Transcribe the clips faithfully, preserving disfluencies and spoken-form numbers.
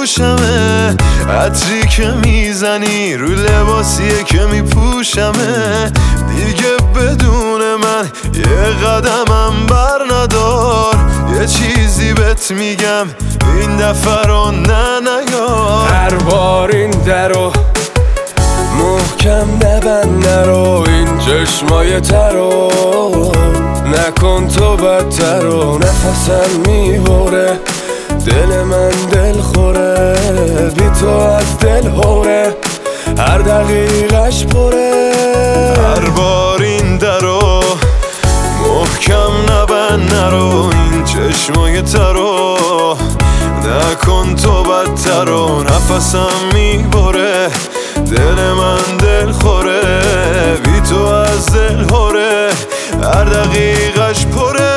گوشمه، عطری که میزنی رو لباسیه که میپوشمه. دیگه بدون من یه قدمم بر ندار، یه چیزی بهت میگم این دفعه رو نه نیار. هر بار این درو محکم نبند، نرو این چشمای ترو نکن تو بدتر و نفسم میبره، دل من دل خوره، بی تو از دل هوره، هر دقیقش پره. هر بار این درو محکم نبند، نرو این چشمای ترو نکن تو بدتر و نفسم میبره، دل من دل خوره، بی تو از دل هوره، هر دقیقش پره.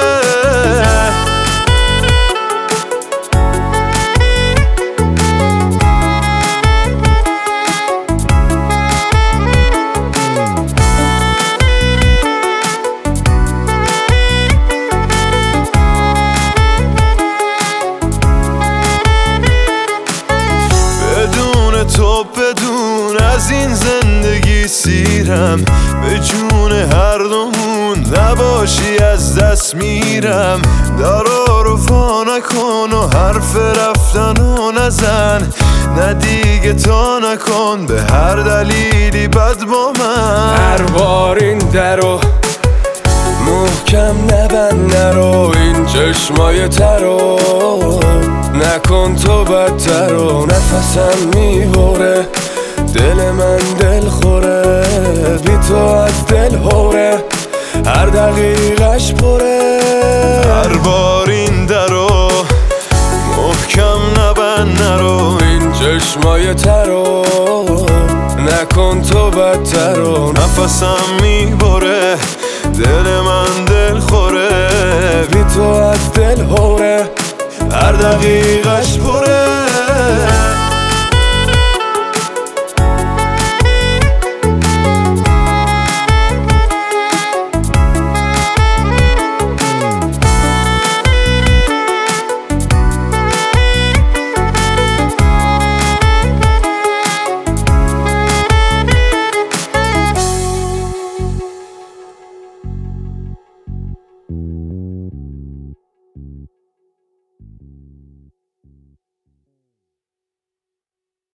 تو بدون از این زندگی سیرم، به جون هر دومون نباشی از دست میرم. دارا رو وا نکن و حرف رفتن و نزن، نه دیگه تا نکن به هر دلیلی بد با من. هر بار این درو محکم نبند، نرو این چشمای ترو نکن تو بدتر و نفسم میبره، دل من دل خوره، بی تو از دل هوره، هر دقیقش پره. هر بار این درو محکم نبند، نرو این چشمای ترو نکن تو بدتر و نفسم میبره، دل من دل خوره، بی تو از دل هوره، هر دقیقش پره.